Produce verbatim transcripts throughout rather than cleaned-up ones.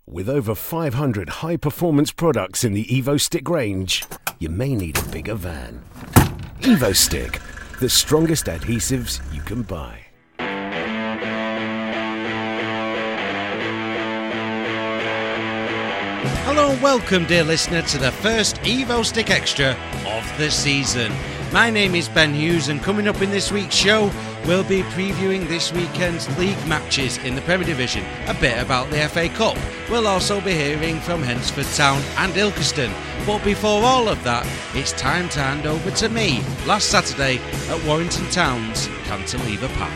With over five hundred high-performance products in the EvoStick range, you may need a bigger van. EvoStick, the strongest adhesives you can buy. Hello and welcome, dear listener, to the first EvoStick Extra of the season. My name is Ben Hughes, and coming up in this week's show, we'll be previewing this weekend's league matches in the Premier Division, a bit about the F A Cup. We'll also be hearing from Hednesford Town and Ilkeston. But before all of that, it's time to hand over to me last Saturday at Warrington Town's Cantilever Park.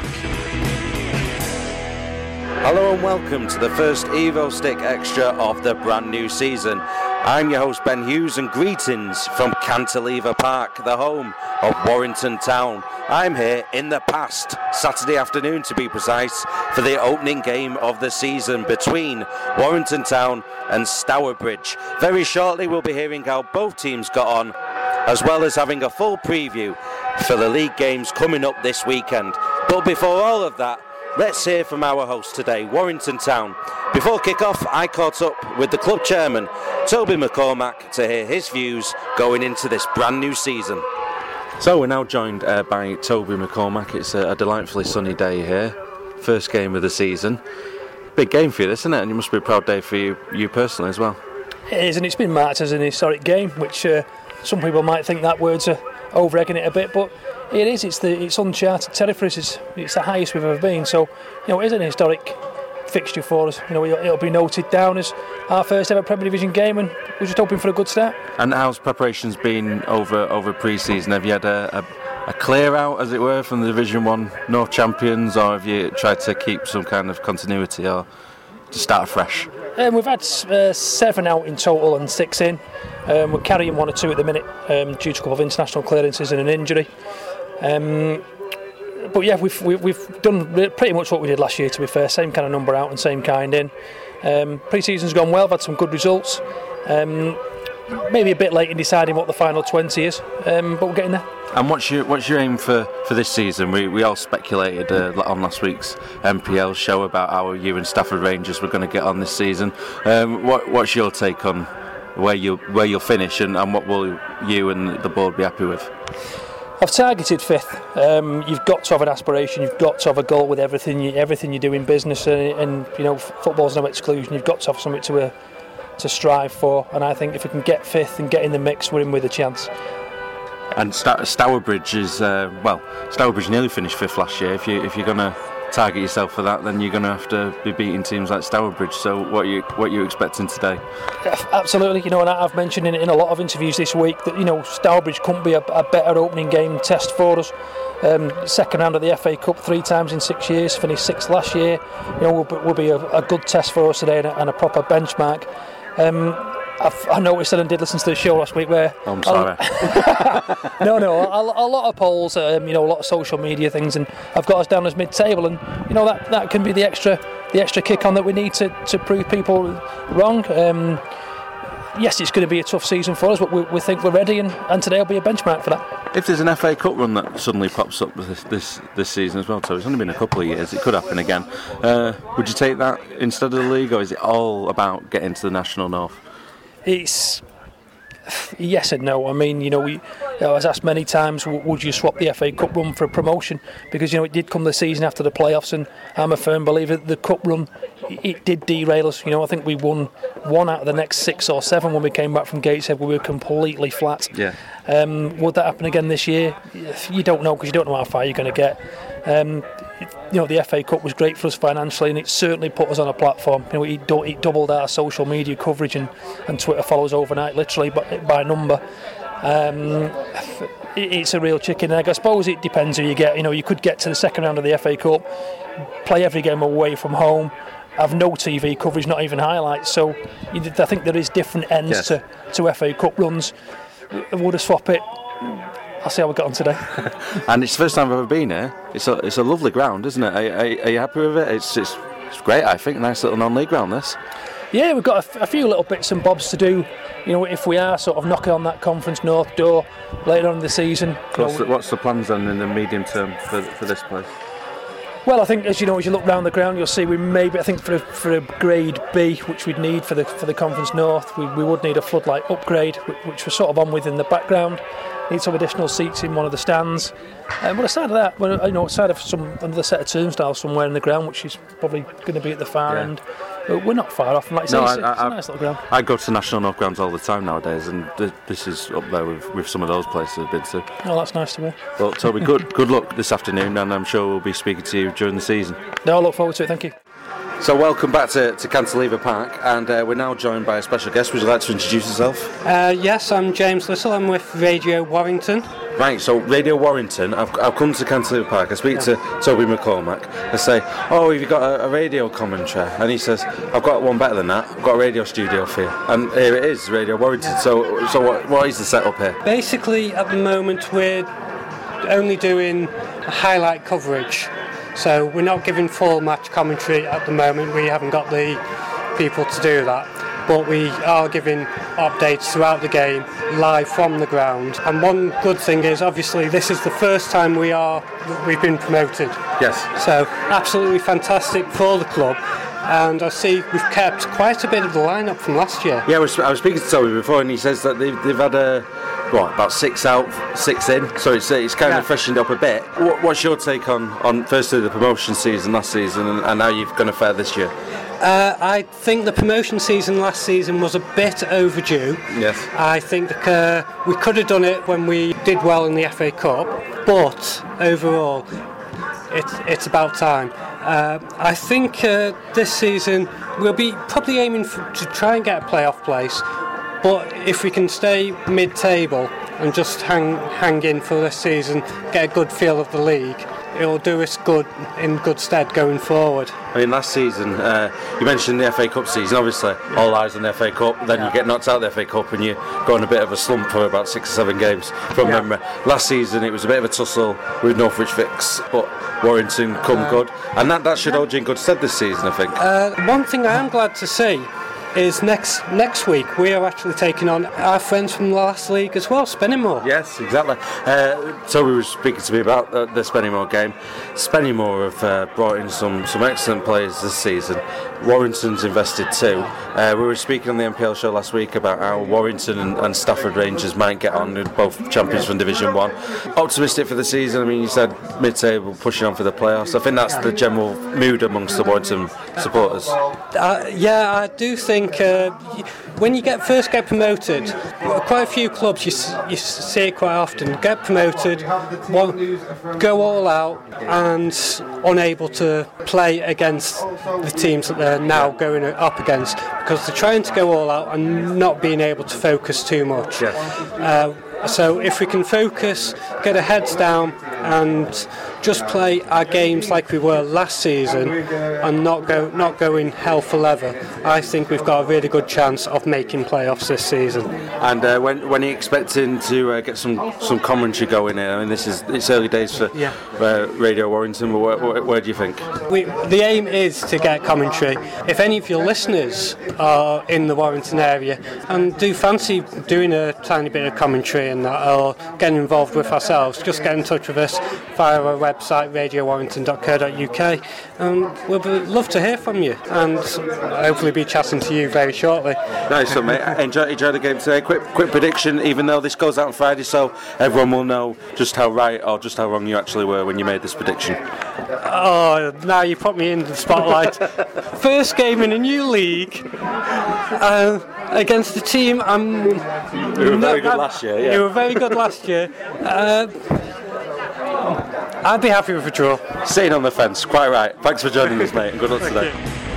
Hello and welcome to the first EvoStick Extra of the brand new season. I'm your host Ben Hughes, and greetings from Cantilever Park, the home of Warrington Town. I'm here in the past, Saturday afternoon to be precise, for the opening game of the season between Warrington Town and Stourbridge. Very shortly we'll be hearing how both teams got on, as well as having a full preview for the league games coming up this weekend. But before all of that, let's hear from our host today, Warrington Town. Before kick-off, I caught up with the club chairman, Toby McCormack, to hear his views going into this brand new season. So we're now joined uh, by Toby McCormack. It's a, a delightfully sunny day here. First game of the season. Big game for you, this, isn't it? And it must be a proud day for you, you personally as well. It is, and it's been marked as an historic game, which uh, some people might think that word's uh, over-egging it a bit, but it is. It's the it's uncharted territory. It's, it's the highest we've ever been. So, you know, it is an historic fixture for us. You know, it'll, it'll be noted down as our first ever Premier Division game, and we're just hoping for a good start. And how's preparations been over over pre-season? Have you had a, a, a clear out, as it were, from the Division One North champions, or have you tried to keep some kind of continuity, or to start afresh? Um, we've had uh, seven out in total and six in. Um, we're carrying one or two at the minute um, due to a couple of international clearances and an injury. Um, but yeah, we've we've done pretty much what we did last year, to be fair. Same kind of number out and same kind in. Um, pre-season's gone well. I've had some good results. Um, maybe a bit late in deciding what the final twenty is, um, but we're getting there. And what's your what's your aim for, for this season? We we all speculated uh, on last week's M P L show about how you and Stafford Rangers were going to get on this season. Um, what what's your take on where you where you'll finish, and, and what will you and the board be happy with? I've targeted fifth. Um, you've got to have an aspiration. You've got to have a goal with everything you, everything you do in business, and, and you know, football's no exclusion. You've got to have something to uh, to strive for. And I think if we can get fifth and get in the mix, we're in with a chance. And St- Stourbridge is uh, well, Stourbridge nearly finished fifth last year. If you if you're going to target yourself for that, then you're going to have to be beating teams like Stourbridge. So what are you what are you expecting today? Absolutely, you know, and I've mentioned in, in a lot of interviews this week that, you know, Stourbridge couldn't be a, a better opening game test for us. Um, second round of the F A Cup three times in six years, finished sixth last year. You know, will be, will be a, a good test for us today, and a, and a proper benchmark. Um, I've, I noticed and did listen to the show last week where oh, I'm sorry. no, no, a, a lot of polls, um, you know, a lot of social media things, and I've got us down as mid-table, and you know that, that can be the extra the extra kick on that we need to, to prove people wrong. Um, yes, it's going to be a tough season for us, but we, we think we're ready, and, and today will be a benchmark for that. If there's an F A Cup run that suddenly pops up this this, this season as well, so it's only been a couple of years, it could happen again. Uh, would you take that instead of the league, or is it all about getting to the National North? It's yes and no. I mean, you know, we. I was asked many times, would you swap the F A Cup run for a promotion? Because, you know, it did come the season after the playoffs, and I'm a firm believer that the Cup run, it did derail us. You know, I think we won one out of the next six or seven when we came back from Gateshead. We were completely flat. Yeah. Um, would that happen again this year? You don't know, because you don't know how far you're going to get. Um, you know, the F A Cup was great for us financially, and it certainly put us on a platform. You know, it, do, it doubled our social media coverage and, and Twitter followers overnight, literally by, by number. Um, it, it's a real chicken egg. I suppose it depends who you get. You know, you could get to the second round of the F A Cup, play every game away from home, have no T V coverage, not even highlights. So you, I think there is different ends yes. to, to F A Cup runs. Would I swap it? I'll see how we got on today. And it's the first time I've ever been here. It's a it's a lovely ground, isn't it? Are, are, are you happy with it? It's, it's it's great, I think. Nice little non-league ground, this. Yeah, we've got a, f- a few little bits and bobs to do. You know, if we are sort of knocking on that Conference North door later on in the season. What's, know, the, what's the plans then in the medium term for for this place? Well, I think as you know, as you look round the ground, you'll see we maybe I think for a, for a grade B, which we'd need for the for the Conference North, we, we would need a floodlight upgrade, which, which we're sort of on with in the background. Need some additional seats in one of the stands. Um, but aside of that, well, you know, aside of some another set of turnstiles somewhere in the ground, which is probably going to be at the far yeah. end, but we're not far off. And like I no, say, it's, I, it's a I, nice little ground. I go to National North Grounds all the time nowadays, and th- this is up there with, with some of those places I've been to. Oh, that's nice to hear. Well, Toby, good good luck this afternoon, and I'm sure we'll be speaking to you during the season. No, I look forward to it. Thank you. So welcome back to, to Cantilever Park, and uh, we're now joined by a special guest. Would you like to introduce yourself? Uh, yes, I'm James Little. I'm with Radio Warrington. Right, so Radio Warrington, I've, I've come to Cantilever Park, I speak to Toby McCormack, I say, oh, have you got a, a radio commentary? And he says, I've got one better than that, I've got a radio studio for you. And here it is, Radio Warrington. So so what, what is the setup here? Basically, at the moment, we're only doing highlight coverage. So we're not giving full match commentary at the moment. We haven't got the people to do that. But we are giving updates throughout the game, live from the ground. And one good thing is, obviously, this is the first time we are we've been promoted. Yes. So absolutely fantastic for the club. And I see we've kept quite a bit of the lineup from last year. Yeah, I was, I was speaking to Toby before, and he says that they've, they've had a what about six out, six in. So it's it's kind yeah. of freshened up a bit. What, what's your take on on firstly the promotion season last season, and, and how you're going to fare this year? Uh, I think the promotion season last season was a bit overdue. Yes. I think uh, we could have done it when we did well in the F A Cup, but overall, it's it's about time. Uh, I think uh, this season we'll be probably aiming for, to try and get a playoff place, but if we can stay mid-table and just hang hang in for this season, get a good feel of the league, it'll do us good in good stead going forward. I mean, last season, uh, you mentioned the F A Cup season, obviously, all eyes on the F A Cup, then yeah. you get knocked out of the F A Cup and you go on a bit of a slump for about six or seven games from yeah. memory. Last season, it was a bit of a tussle with Northwich Vicks, but Warrington come uh, good, and that, that should hold you in good stead this season, I think. Uh, one thing I am glad to see is next next week we are actually taking on our friends from the last league as well, Spennymoor. Yes, exactly. Uh, Toby was speaking to me about uh, the Spennymoor game. Spennymoor have uh, brought in some, some excellent players this season. Warrington's invested too. Uh, we were speaking on the N P L show last week about how Warrington and, and Stafford Rangers might get on, with both champions from Division one. Optimistic for the season. I mean, you said mid-table, pushing on for the playoffs. I think that's the general mood amongst the Warrington supporters. Uh, yeah, I do think Uh, when you get first get promoted, quite a few clubs you, you see it quite often get promoted, one, go all out and unable to play against the teams that they're now going up against because they're trying to go all out and not being able to focus too much. Yes. Uh, so if we can focus, get our heads down and just play our games like we were last season and not go not go in hell for leather, I think we've got a really good chance of making playoffs this season. And uh, when when are you expecting to uh, get some, some commentary going in? I mean, this is it's early days for yeah. uh, Radio Warrington, but where, where, where do you think? We, the aim is to get commentary. If any of your listeners are in the Warrington area and do fancy doing a tiny bit of commentary and that, or getting involved with ourselves, just get in touch with us via our website radio warrington dot co dot uk, and we'll be, love to hear from you and hopefully be chatting to you very shortly. Nice one, mate. Enjoy, enjoy the game today. Quick quick prediction, even though this goes out on Friday, so everyone will know just how right or just how wrong you actually were when you made this prediction. Oh, now you put me in the spotlight. First game in a new league uh, against the team I'm you were very good last year, yeah. You were very good last year. Uh, I'd be happy with a draw. Sitting on the fence, quite right. Thanks for joining us, mate, and good luck today.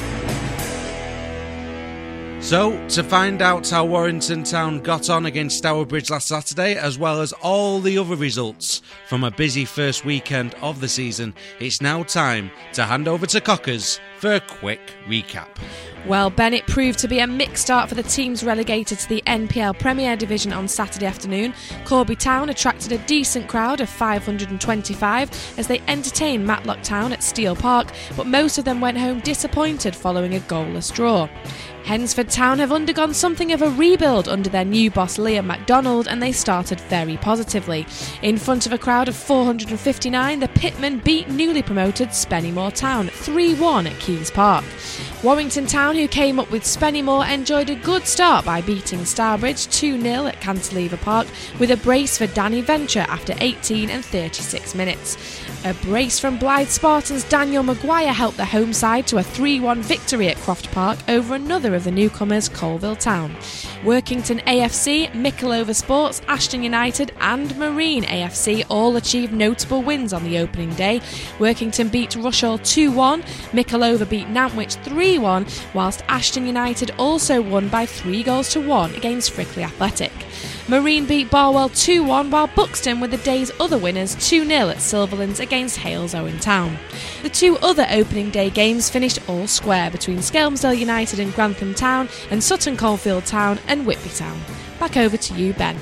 So, to find out how Warrington Town got on against Stourbridge last Saturday, as well as all the other results from a busy first weekend of the season, it's now time to hand over to Cockers for a quick recap. Well, Ben, it proved to be a mixed start for the teams relegated to the N P L Premier Division on Saturday afternoon. Corby Town attracted a decent crowd of five hundred twenty-five as they entertained Matlock Town at Steel Park, but most of them went home disappointed following a goalless draw. Hednesford Town have undergone something of a rebuild under their new boss Liam MacDonald, and they started very positively. In front of a crowd of four hundred fifty-nine, the Pitmen beat newly promoted Spennymoor Town three one at Keys Park. Warrington Town, who came up with Spennymoor, enjoyed a good start by beating Stourbridge two nil at Cantilever Park with a brace for Danny Venture after eighteen and thirty-six minutes. A brace from Blythe Spartans' Daniel Maguire helped the home side to a three one victory at Croft Park over another of the newcomers, Colville Town. Workington A F C, Micklover Sports, Ashton United and Marine A F C all achieved notable wins on the opening day. Workington beat Rushall two one, Micklover beat Nantwich three one, whilst Ashton United also won by three goals to one against Frickley Athletic. Marine beat Barwell two one, while Buxton were the day's other winners two nil at Silverlands against Hales Owen Town. The two other opening day games finished all square between Skelmersdale United and Grantham Town and Sutton Coldfield Town and Whitby Town. Back over to you, Ben.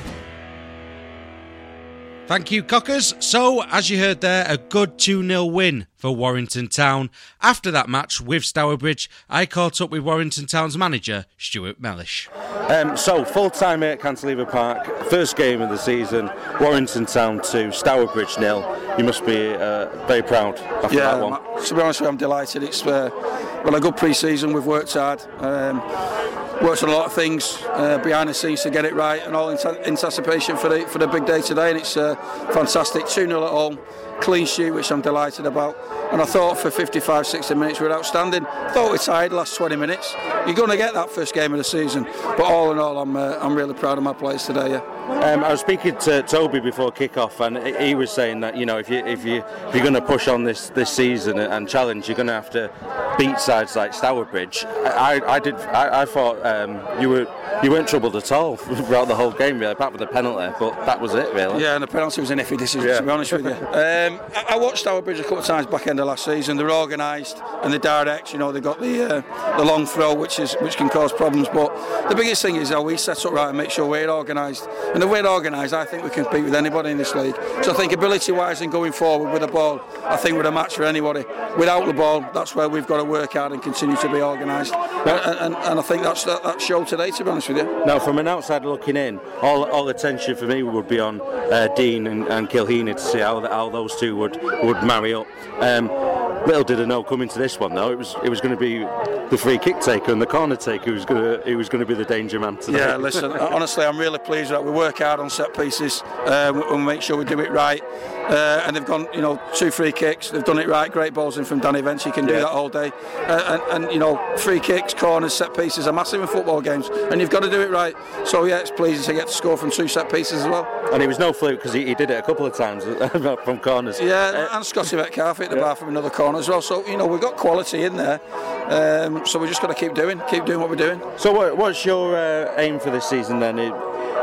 Thank you, Cockers. So, as you heard there, a good two nil win for Warrington Town. After that match with Stourbridge, I caught up with Warrington Town's manager, Stuart Mellish. Um, so, full time here at Cantilever Park, first game of the season, Warrington Town two, Stourbridge nil. You must be uh, very proud after yeah, that one. To be honest with you, I'm delighted. It's uh, well, a good pre-season. We've worked hard. Um, Worked on a lot of things uh, behind the scenes to get it right, and all in anticipation for the for the big day today. And it's uh, fantastic. two nil at home, clean sheet, which I'm delighted about. And I thought for fifty-five, sixty minutes we were outstanding. Thought we tired the last twenty minutes. You're going to get that first game of the season, but all in all, I'm uh, I'm really proud of my players today. Yeah. Um, I was speaking to Toby before kick-off, and he was saying that you know if you if you if you're going to push on this this season and challenge, you're going to have to beat sides like Stourbridge. I I did I, I thought um, you were you weren't troubled at all throughout the whole game, really, apart from the penalty, but that was it, really. Yeah, and the penalty was an iffy decision, yeah. To be honest with you. Um, I, I watched Stourbridge a couple of times back end of last season. They're organised and they're direct. You know, they got the uh, the long throw, which is which can cause problems. But the biggest thing is how we set up right and make sure we're organised. And if we're organised, I think we can compete with anybody in this league. So I think ability-wise and going forward with the ball, I think we're a match for anybody. Without the ball, that's where we've got to work hard and continue to be organised. And, and, and I think that's that, that show today, to be honest with you. Now, from an outsider looking in, all all attention for me would be on uh, Dean and, and Kilheeney to see how how those two would would marry up. Um, Little did I know coming to this one though, it was it was going to be the free kick taker and the corner taker who was going to who was going to be the danger man today. Yeah, listen, honestly, I'm really pleased that we work hard on set pieces uh, and we make sure we do it right. Uh, and they've gone, you know, two free kicks. They've done it right. Great balls in from Danny Vence. He can do yeah. that all day. Uh, and, and you know, free kicks, corners, set pieces are massive in football games, and you've got to do it right. So yeah, it's pleasing to get to score from two set pieces as well. And it was no fluke because he, he did it a couple of times from corners. Yeah, uh, and Scotty Metcalf hit the yeah. bar from another corner as well. So you know, we've got quality in there. Um, so we just got to keep doing, keep doing what we're doing. So what, what's your uh, aim for this season then? It,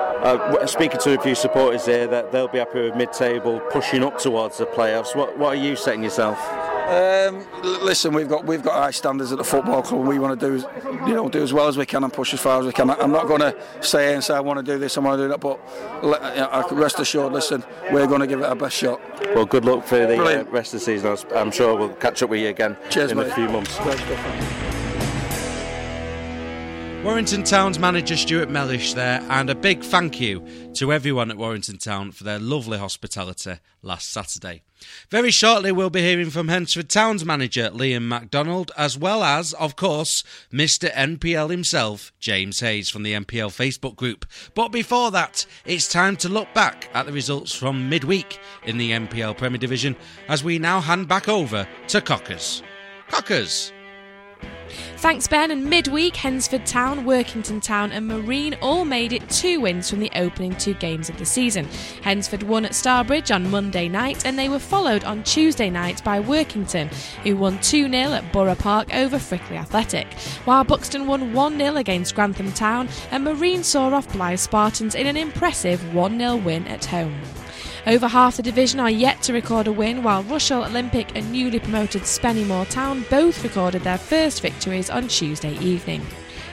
Uh, speaking to a few supporters here, that they'll be happy with mid-table, pushing up towards the playoffs. What, what are you setting yourself? Um, listen, we've got we've got high standards at the football club. We want to do, you know, do as well as we can and push as far as we can. I'm not going to say and say I want to do this, I want to do that, but rest assured, listen, we're going to give it our best shot. Well, good luck for the uh, rest of the season. I'm sure we'll catch up with you again Cheers, in mate. a few months. Warrington Town's manager Stuart Mellish there, and a big thank you to everyone at Warrington Town for their lovely hospitality last Saturday. Very shortly we'll be hearing from Hednesford Town's manager Liam MacDonald, as well as, of course, Mister N P L himself, James Hayes from the N P L Facebook group. But before that, it's time to look back at the results from midweek in the N P L Premier Division, as we now hand back over to Cockers. Cockers! Thanks, Ben. And midweek, Hednesford Town, Workington Town and Marine all made it two wins from the opening two games of the season. Hednesford won at Stourbridge on Monday night, and they were followed on Tuesday night by Workington, who won two nil at Borough Park over Frickley Athletic, while Buxton won one nil against Grantham Town, and Marine saw off Blythe Spartans in an impressive one nil win at home. Over half the division are yet to record a win, while Rushall, Olympic and newly promoted Spennymoor Town both recorded their first victories on Tuesday evening.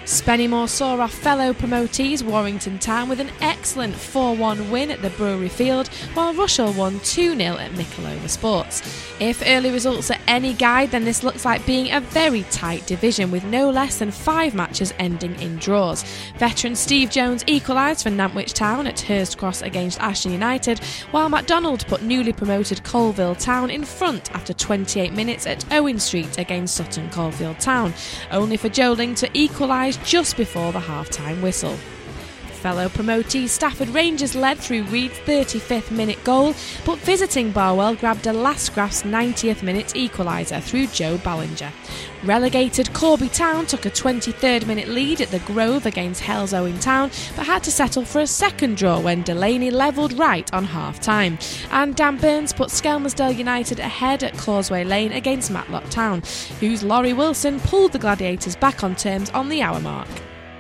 Spennymoor saw off fellow promotees Warrington Town with an excellent four one win at the Brewery Field, while Rushall won two nil at Michelova Sports. If early results are any guide, then this looks like being a very tight division with no less than five matches ending in draws. Veteran Steve Jones equalised for Nantwich Town at Hurst Cross against Ashton United, while MacDonald put newly promoted Colville Town in front after twenty-eight minutes at Owen Street against Sutton Coldfield Town, only for Joling to equalise just before the half-time whistle. Fellow promotees Stafford Rangers led through Reed's thirty-fifth minute goal, but visiting Barwell grabbed a last-gasp ninetieth minute equaliser through Joe Ballinger. Relegated Corby Town took a twenty-third minute lead at the Grove against Hells Owen Town, but had to settle for a second draw when Delaney levelled right on half-time. And Dan Burns put Skelmersdale United ahead at Causeway Lane against Matlock Town, whose Laurie Wilson pulled the Gladiators back on terms on the hour mark.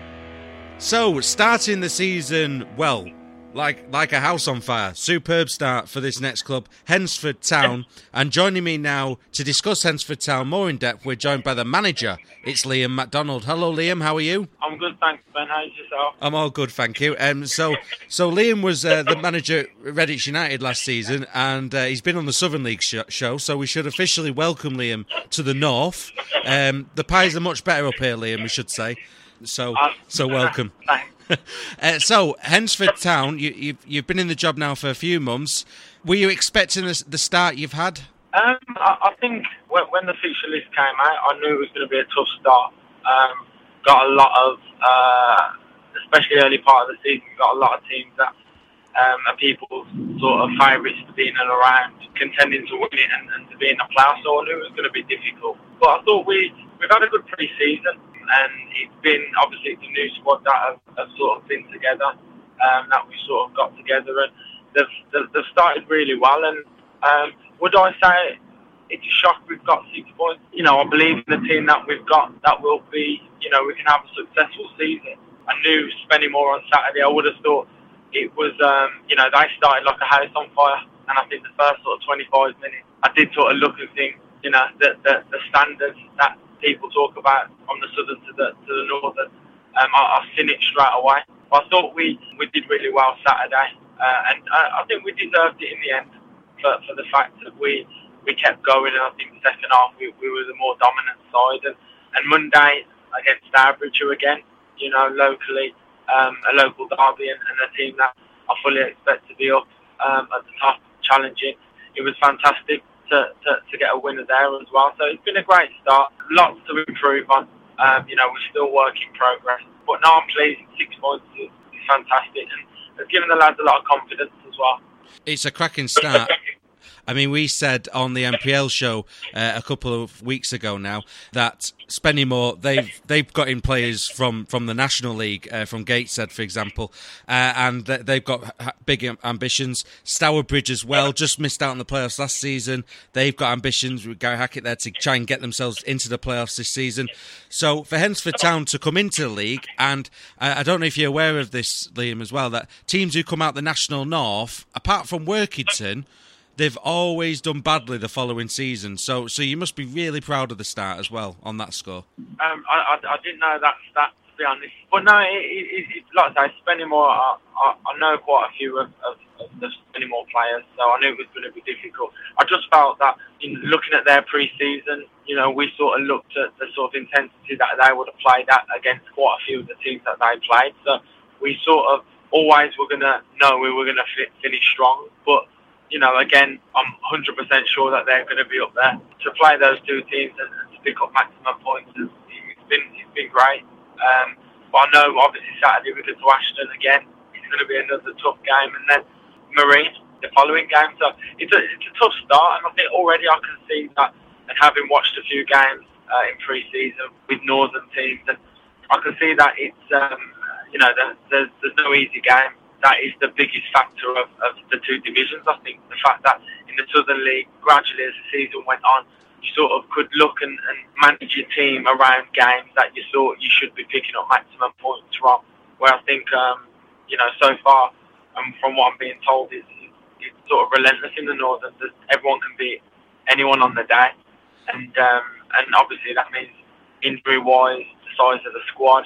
So, starting the season, well, like like a house on fire. Superb start for this next club, Hensford Town. And joining me now to discuss Hensford Town more in depth, we're joined by the manager. It's Liam MacDonald. Hello, Liam. How are you? I'm good, thanks, Ben. How's yourself? I'm all good, thank you. Um, so, so Liam was uh, the manager at Redditch United last season, and uh, he's been on the Southern League sh- show, so we should officially welcome Liam to the North. Um, the pies are much better up here, Liam, we should say. So, uh, so welcome. uh, so, Hensford Town, you, you've you've been in the job now for a few months. Were you expecting the, the start you've had? Um, I, I think when, when the fixture list came out, I knew it was going to be a tough start. Um, got a lot of, uh, especially early part of the season, got a lot of teams that um, are people's sort of favourites to be in and around, contending to win it and, and to be in the playoffs. So I knew it was going to be difficult. But I thought we we've had a good pre-season. And it's been, obviously, it's a new squad that have, have sort of been together, um, that we sort of got together, and they've, they've, they've started really well. And um, would I say it's a shock we've got six points? You know, I believe in the team that we've got that will be, you know, we can have a successful season. I knew Spennymoor on Saturday, I would have thought it was, um, you know, they started like a house on fire. And I think the first sort of twenty-five minutes, I did sort of look and think, you know, the, the, the standards that people talk about from the southern to the to the northern. Um, I, I've seen it straight away. I thought we, we did really well Saturday, uh, and I, I think we deserved it in the end for, for the fact that we we kept going. And I think the second half we, we were the more dominant side. And, and Monday against Stourbridge, who again, you know, locally um, a local derby and, and a team that I fully expect to be up um, at the top, challenging. It was fantastic To, to, to get a winner there as well. So it's been a great start. Lots to improve on. Um, you know, we're still work in progress. But now I'm pleased. Six points is, is fantastic. And it's given the lads a lot of confidence as well. It's a cracking start. I mean, we said on the M P L show uh, a couple of weeks ago now that Spennymoor, they've they've got in players from, from the National League, uh, from Gateshead, for example, uh, and they've got big ambitions. Stourbridge as well, just missed out on the playoffs last season. They've got ambitions with Gary Hackett there to try and get themselves into the playoffs this season. So for Hensford Town to come into the league, and I don't know if you're aware of this, Liam, as well, that teams who come out the National North, apart from Workington, they've always done badly the following season, so so you must be really proud of the start as well on that score. Um, I, I, I didn't know that stat, to be honest. But no, it, it, it, like I say, Spennymoor, I, I, I know quite a few of, of, of the Spennymoor players, so I knew it was going to be difficult. I just felt that in looking at their pre-season, you know, we sort of looked at the sort of intensity that they would have played at against quite a few of the teams that they played. So we sort of always were going to know we were going to finish strong, but you know, again, I'm one hundred percent sure that they're going to be up there. To play those two teams and, and to pick up maximum points, it's been it's been great. Um, but I know, obviously, Saturday we go to Ashton again. It's going to be another tough game. And then Marine, the following game. So it's a, it's a tough start. And I think already I can see that, and having watched a few games uh, in pre-season with Northern teams, and I can see that it's, um, you know, there's, there's no easy game. That is the biggest factor of, of the two divisions. I think the fact that in the Southern League, gradually as the season went on, you sort of could look and, and manage your team around games that you thought you should be picking up maximum points from. Where I think, um, you know, so far, um, from what I'm being told, it's, it's sort of relentless in the Northern. Everyone can beat anyone on the day. And, um, and obviously that means injury-wise, the size of the squad,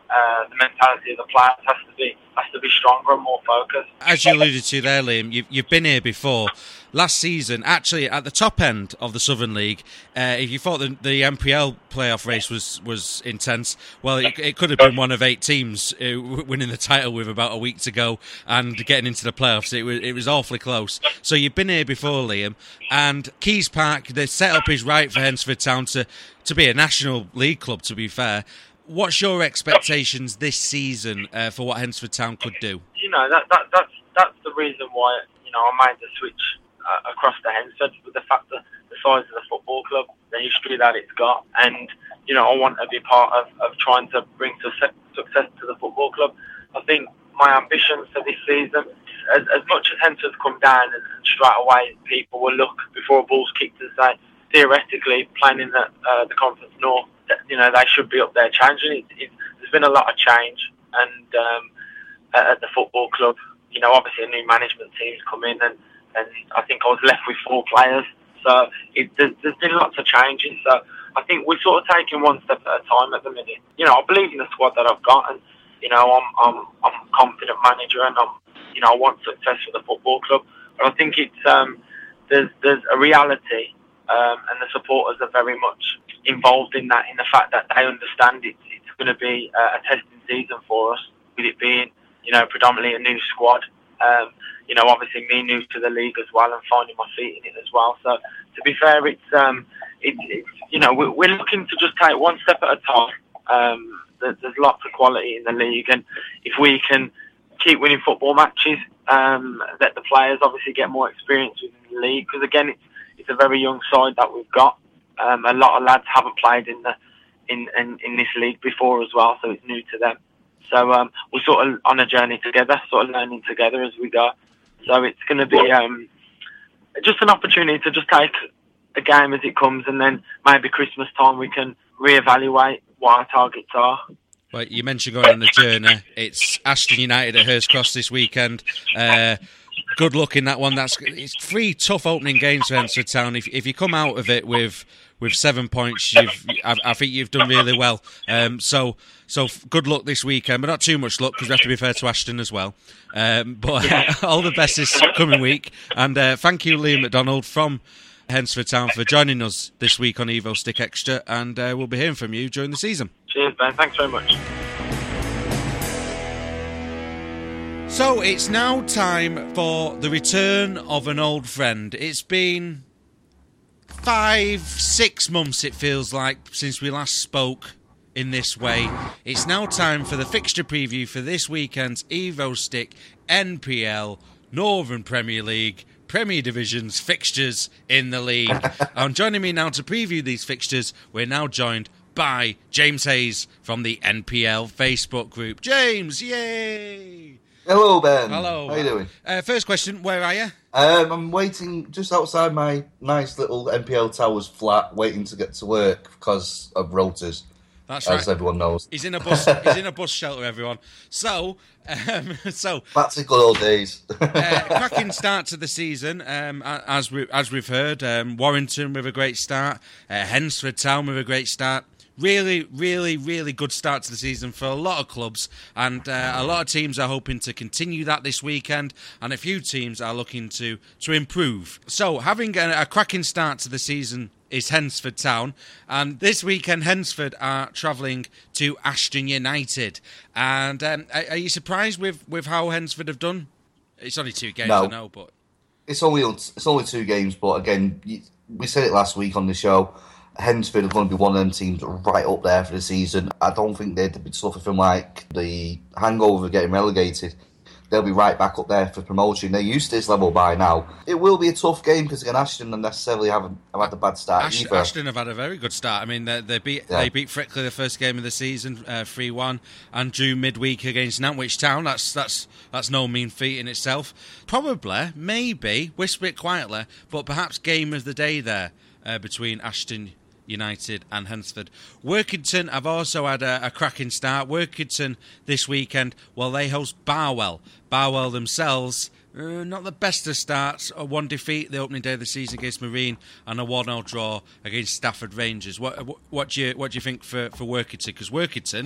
uh, the mentality of the players has to be has to be stronger and more focused. As you alluded to there, Liam, you've, you've been here before. Last season, actually at the top end of the Southern League, uh, if you thought the, the M P L playoff race was, was intense, well, it, it could have been one of eight teams uh, winning the title with about a week to go and getting into the playoffs. It was, it was awfully close. So you've been here before, Liam, and Keys Park, the setup is right for Hednesford Town to, to be a National League club, to be fair. What's your expectations this season uh, for what Hednesford Town could do? You know, that, that that's that's the reason why, you know, I made the switch uh, across to Hednesford, with the fact that the size of the football club, the history that it's got, and, you know, I want to be part of, of trying to bring success, success to the football club. I think my ambitions for this season, as, as much as Hednesford's come down and, and straight away people will look before a ball's kicked and say, theoretically, playing in the, uh, the Conference North, you know, they should be up there changing. It, it, there's been a lot of change, and um, at the football club, you know, obviously a new management team's come in, and, and I think I was left with four players. So it, there's, there's been lots of changes. So I think we're sort of taking one step at a time at the minute. You know, I believe in the squad that I've got, and you know, I'm I'm I'm a confident manager, and I'm you know I want success for the football club. But I think it's um, there's there's a reality, um, and the supporters are very much involved in that, in the fact that they understand it, it's going to be a testing season for us, with it being, you know, predominantly a new squad. Um, you know, obviously me new to the league as well, and finding my feet in it as well. So to be fair, it's um, it's, it's you know, we're, we're looking to just take one step at a time. Um, there's, there's lots of quality in the league, and if we can keep winning football matches, um, let the players obviously get more experience within the league, because again, it's it's a very young side that we've got. Um, a lot of lads haven't played in the in, in, in this league before as well, so it's new to them. So um, we're sort of on a journey together, sort of learning together as we go. So it's going to be um, just an opportunity to just take a game as it comes, and then maybe Christmas time we can reevaluate what our targets are. Well, you mentioned going on the journey. It's Ashton United at Hurst Cross this weekend. Uh, good luck in that one. That's it's three tough opening games for Hednesford Town. If if you come out of it with with seven points, you've I, I think you've done really well. Um, so so good luck this weekend, but not too much luck, because we have to be fair to Ashton as well. Um, but all the best this coming week, and uh, thank you, Liam McDonald from Hednesford Town, for joining us this week on Evo Stick Extra, and uh, we'll be hearing from you during the season. Cheers, Ben. Thanks very much. So it's now time for the return of an old friend. It's been five, six months, it feels like, since we last spoke in this way. It's now time for the fixture preview for this weekend's Evo Stick N P L Northern Premier League Premier Division's fixtures in the league. And joining me now to preview these fixtures, we're now joined by James Hayes from the N P L Facebook group. James, yay! Hello, Ben. Hello. How you doing? Uh, first question, where are you? Um, I'm waiting just outside my nice little N P L Towers flat, waiting to get to work because of rotors. That's right. As everyone knows. He's in a bus. He's in a bus shelter, everyone. So, um, so back to good old days. uh, cracking start to the season, um, as we as we've heard. Um, Warrington with a great start. Uh, Hednesford Town with a great start. Really, really, really good start to the season for a lot of clubs, and uh, a lot of teams are hoping to continue that this weekend, and a few teams are looking to to improve. So, having a, a cracking start to the season is Hednesford Town, and this weekend Hednesford are travelling to Ashton United. And um, are, are you surprised with, with how Hednesford have done? It's only two games, no. I know, but it's only it's only two games. But again, we said it last week on the show. Hednesford are going to be one of them teams right up there for the season. I don't think they'd be suffering from like the hangover of getting relegated. They'll be right back up there for promotion. They're used to this level by now. It will be a tough game because again, Ashton don't necessarily haven't have had a bad start Ash- either. Ashton have had a very good start. I mean, they, they beat yeah. they beat Frickley the first game of the season, uh, three one, and drew midweek against Nantwich Town. That's that's that's no mean feat in itself. Probably, maybe, whisper it quietly, but perhaps game of the day there uh, between Ashton United and Hednesford. Workington have also had a, a cracking start. Workington this weekend, well, they host Barwell. Barwell themselves, uh, not the best of starts. A one defeat the opening day of the season against Marine, and a one all draw against Stafford Rangers. What what, what do you what do you think for, for Workington? Because Workington,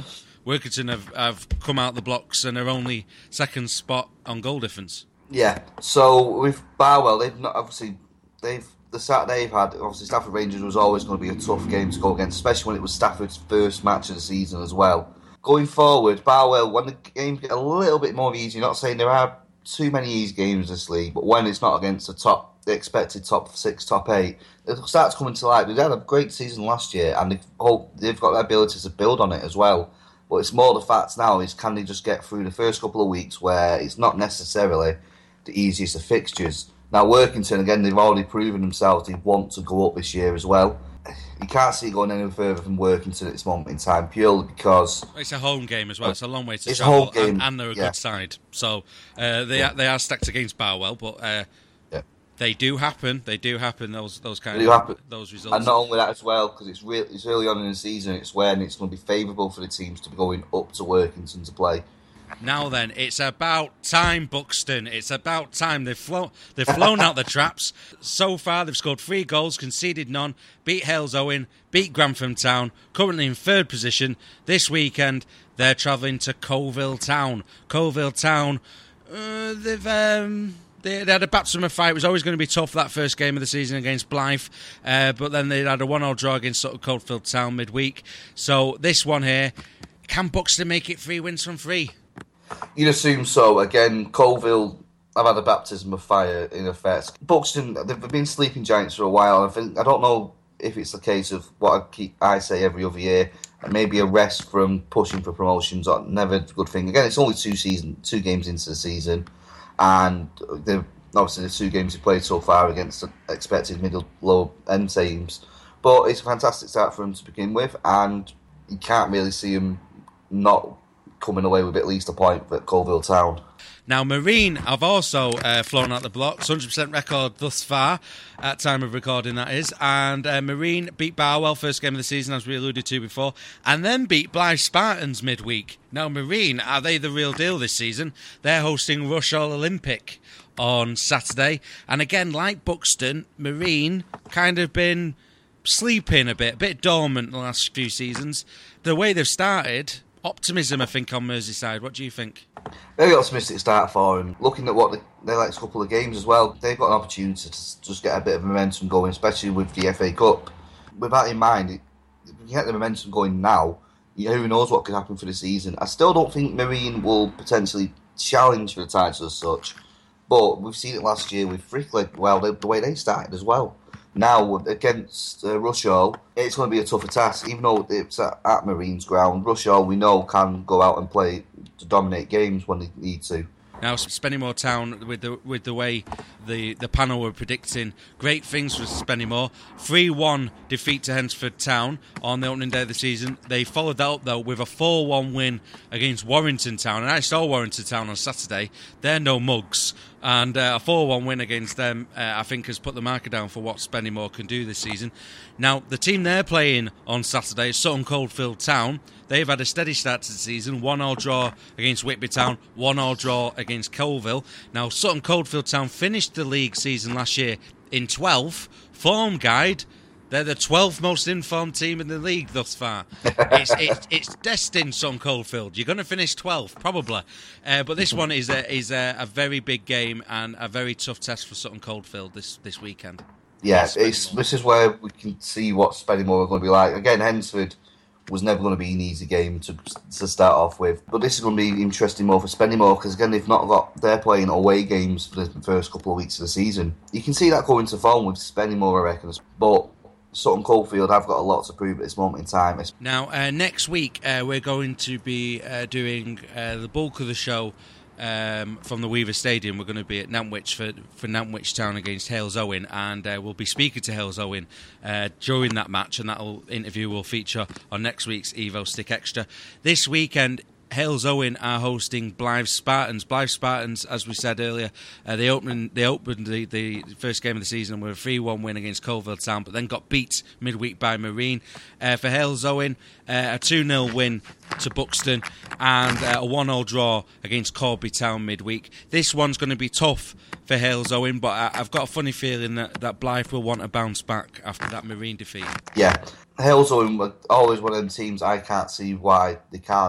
Workington have, have come out the blocks and are only second spot on goal difference. Yeah, so with Barwell, they've not obviously they've the start they've had. Obviously, Stafford Rangers was always going to be a tough game to go against, especially when it was Stafford's first match of the season as well. Going forward, Barwell, when the games get a little bit more easy, not saying there are too many easy games in this league, but when it's not against the top, the expected top six, top eight, it starts coming to light. They had a great season last year, and they've, hope, they've got the ability to build on it as well. But it's more the facts now is can they just get through the first couple of weeks where it's not necessarily the easiest of fixtures. Now, Workington, again, they've already proven themselves they want to go up this year as well. You can't see it going any further from Workington at this moment in time, purely because... It's a home game as well. It's a long way to it's travel, a home game, and, and they're a yeah. good side. So uh, they, yeah. are, they are stacked against Barwell, but uh, yeah. they do happen. They do happen, those those kind they do of happen. those results. And not only that as well, because it's, real, it's early on in the season, it's when it's going to be favourable for the teams to be going up to Workington to play. Now then, it's about time, Buxton. It's about time. They've, flo- they've flown out the traps. So far, they've scored three goals, conceded none, beat Hales Owen, beat Grantham Town, currently in third position. This weekend, they're travelling to Colville Town. Colville Town, uh, they've... Um They had a baptism of fire. It was always going to be tough, that first game of the season against Blythe. Uh, but then they had a one-all draw against Sutton Coldfield Town midweek. So this one here, can Buxton make it three wins from three? You'd assume so. Again, Colville have had a baptism of fire in effect. Buxton, they've been sleeping giants for a while. I think I don't know if it's the case of what I keep I say every other year, maybe a rest from pushing for promotions. Never a good thing. Again, it's only two season, two games into the season. And the obviously the two games he played so far against the expected middle low end teams, but it's a fantastic start for him to begin with, and you can't really see him not coming away with at least a point at Colville Town. Now, Marine have also uh, flown out the blocks, one hundred percent record thus far, at time of recording that is, and uh, Marine beat Barwell first game of the season, as we alluded to before, and then beat Blythe Spartans midweek. Now, Marine, are they the real deal this season? They're hosting Rushall Olympic on Saturday, and again, like Buxton, Marine kind of been sleeping a bit, a bit dormant the last few seasons. The way they've started... Optimism, I think, on Merseyside. What do you think? Very optimistic start for him. Looking at what the, their next couple of games as well, they've got an opportunity to just get a bit of momentum going, especially with the F A Cup. With that in mind, if you get the momentum going now, who knows what could happen for the season. I still don't think Marine will potentially challenge for the title as such, but we've seen it last year with Frickley, well, the, the way they started as well. Now, against uh, Rushall, it's going to be a tougher task, even though it's at, at Marine's ground. Rushall, we know, can go out and play to dominate games when they need to. Now, Spennymoor Town, with the with the way the, the panel were predicting great things for Spennymoor. three one defeat to Hensford Town on the opening day of the season. They followed that up, though, with a four one win against Warrington Town. And I saw Warrington Town on Saturday. They're no mugs. And uh, a four one win against them, uh, I think, has put the marker down for what Spennymoor can do this season. Now, the team they're playing on Saturday is Sutton Coldfield Town. They've had a steady start to the season. One-all draw against Whitby Town, one-all draw against Colville. Now, Sutton Coldfield Town finished the league season last year in twelfth. Form guide, they're the twelfth most informed team in the league thus far. it's, it's, it's destined, Sutton Coldfield. You're going to finish twelfth, probably. Uh, but this one is a, is a, a very big game and a very tough test for Sutton Coldfield this, this weekend. Yeah, it's, this is where we can see what Spennymoor are going to be like. Again, Hensford was never going to be an easy game to to start off with. But this is going to be interesting more for Spennymoor because, again, they've not got... They're playing away games for the first couple of weeks of the season. You can see that going to form with Spennymoor, I reckon. But Sutton Coldfield have got a lot to prove at this moment in time. Now, uh, next week, uh, we're going to be uh, doing uh, the bulk of the show um, from the Weaver Stadium. We're going to be at Nantwich for, for Nantwich Town against Hales Owen, and uh, we'll be speaking to Hales Owen uh, during that match, and that interview will feature on next week's Evo Stick Extra. This weekend, Hales Owen are hosting Blythe Spartans. Blythe Spartans, as we said earlier, uh, they opened they opened the, the first game of the season with a three one win against Colville Town, but then got beat midweek by Marine. Uh, for Hales Owen, uh, a two nil win to Buxton and uh, a one all draw against Corby Town midweek. This one's going to be tough for Hales Owen, but I, I've got a funny feeling that, that Blythe will want to bounce back after that Marine defeat. Yeah, Hales Owen were always one of them teams I can't see why they can't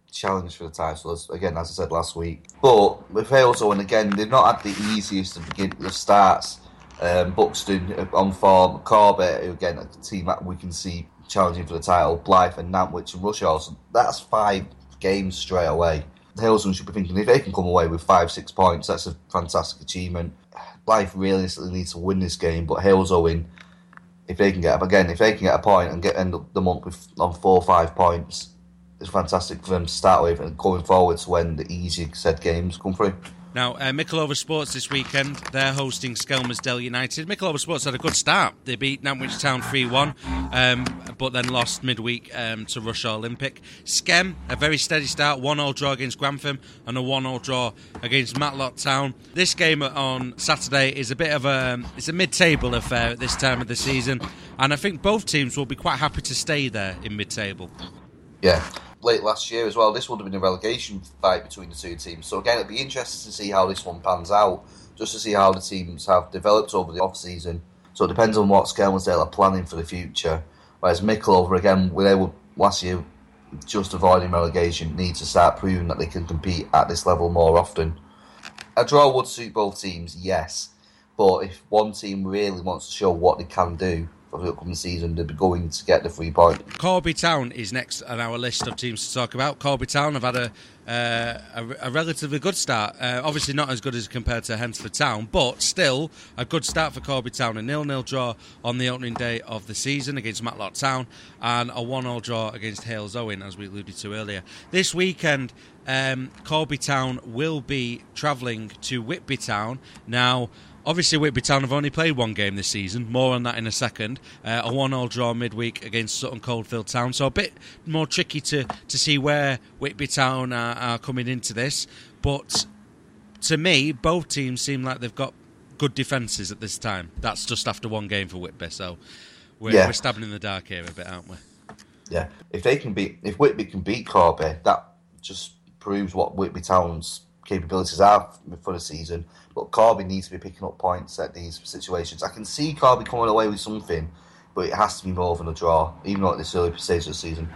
challenge for the title, as, again, as I said last week. But with Halesowen, and again, they've not had the easiest of begin the starts. Um, Buxton on form, Corbett, who again, a team that we can see challenging for the title, Blyth and Nantwich and Rushall. So that's five games straight away. Halesowen should be thinking if they can come away with five, six points, that's a fantastic achievement. Blyth realistically needs to win this game, but Halesowen, if they can get again, if they can get a point and get end up the month with on four or five points, it's fantastic for them to start with and going forward to when the easier said games come through. Now, uh, Mickleover Sports this weekend, they're hosting Skelmersdale United. Mickleover Sports had a good start. They beat Nantwich Town three one, um, but then lost midweek um, to Rushall Olympic. Skem, a very steady start, one all draw against Grantham and a one all draw against Matlock Town. This game on Saturday is a bit of a, it's a mid-table affair at this time of the season, and I think both teams will be quite happy to stay there in mid-table. Yeah. Late last year as well, this would have been a relegation fight between the two teams. So again, it'd be interesting to see how this one pans out, just to see how the teams have developed over the off-season. So it depends on what Skelmersdale are planning for the future. Whereas Mickleover, again, they were last year just avoiding relegation, need to start proving that they can compete at this level more often. A draw would suit both teams, yes. But if one team really wants to show what they can do for the upcoming season, they'll be going to get the three point. Corby Town is next on our list of teams to talk about. Corby Town have had a uh, a, a relatively good start. Uh, obviously not as good as compared to Hensford Town, but still a good start for Corby Town. A nil-nil draw on the opening day of the season against Matlock Town and a one-all draw against Halesowen, as we alluded to earlier. This weekend, um, Corby Town will be travelling to Whitby Town. Now, obviously, Whitby Town have only played one game this season. More on that in a second. Uh, a one-all draw midweek against Sutton Coldfield Town. So a bit more tricky to, to see where Whitby Town are, are coming into this. But to me, both teams seem like they've got good defences at this time. That's just after one game for Whitby. So we're, yeah. we're stabbing in the dark here a bit, aren't we? Yeah. If they can beat, if Whitby can beat Corby, that just proves what Whitby Town's capabilities are for the season. But Corby needs to be picking up points at these situations. I can see Corby coming away with something, but it has to be more than a draw, even at this early stage of the season.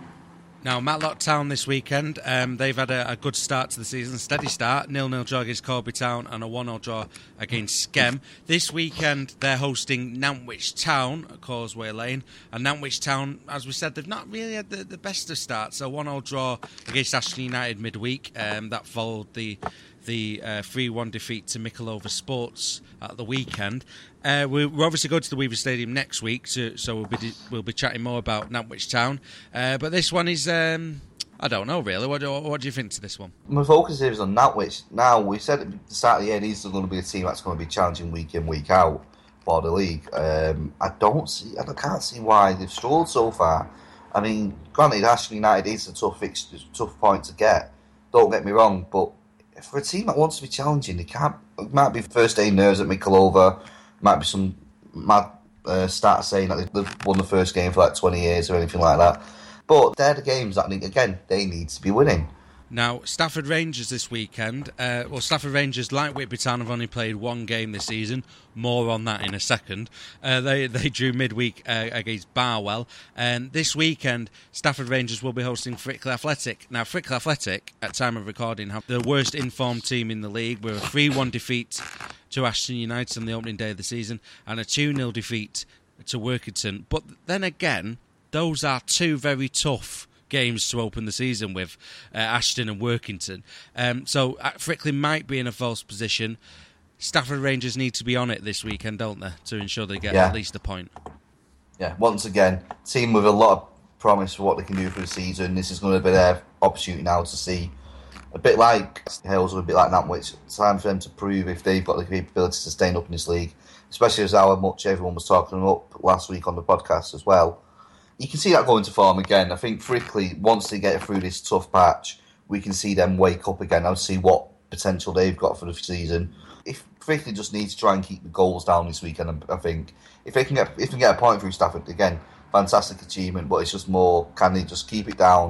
Now, Matlock Town this weekend, um, they've had a, a good start to the season, steady start, nil-nil draw against Corby Town and a one-all draw against Skem. This weekend, they're hosting Nantwich Town at Causeway Lane, and Nantwich Town, as we said, they've not really had the, the best of starts. A one-all draw against Ashton United midweek, um, that followed the the uh, three one defeat to Mickleover Sports at the weekend. Uh, we, we're obviously going to the Weaver Stadium next week, so, so we'll be we'll be chatting more about Nantwich Town. Uh, but this one is, um, I don't know really. What do, what do you think to this one? My focus here is on Nantwich. Now, we said at the start of the year, these are going to be a team that's going to be challenging week in, week out for the league. Um, I don't see, I can't see why they've struggled so far. I mean, granted, Ashton United is a tough fixture, tough point to get. Don't get me wrong, but for a team that wants to be challenging, they can't. It might be first day nerves at Mickleover. Might be some mad uh, stat saying that they've won the first game for like twenty years or anything like that. But they're the games that, again, they need to be winning. Now, Stafford Rangers this weekend. Uh, well, Stafford Rangers, like Whitby Town, have only played one game this season. More on that in a second. Uh, they they drew midweek uh, against Barwell. And this weekend, Stafford Rangers will be hosting Frickley Athletic. Now, Frickley Athletic, at time of recording, have the worst informed team in the league, with a three one defeat to Ashton United on the opening day of the season and a two nil defeat to Workington. But then again, those are two very tough games to open the season with, uh, Ashton and Workington. Um, so uh, Frickley might be in a false position. Stafford Rangers need to be on it this weekend, don't they, to ensure they get yeah. at least a point. Yeah, once again, team with a lot of promise for what they can do for the season. This is going to be their opportunity now to see, a bit like Hales or a bit like Nantwich, it's time for them to prove if they've got the capability to stay up in this league, especially as how much everyone was talking up last week on the podcast as well. You can see that going to form again. I think Frickley, once they get through this tough patch, we can see them wake up again and see what potential they've got for the season. If Frickley just need to try and keep the goals down this weekend, I think if they can get if they can get a point through Stafford again, fantastic achievement. But it's just more, can they just keep it down,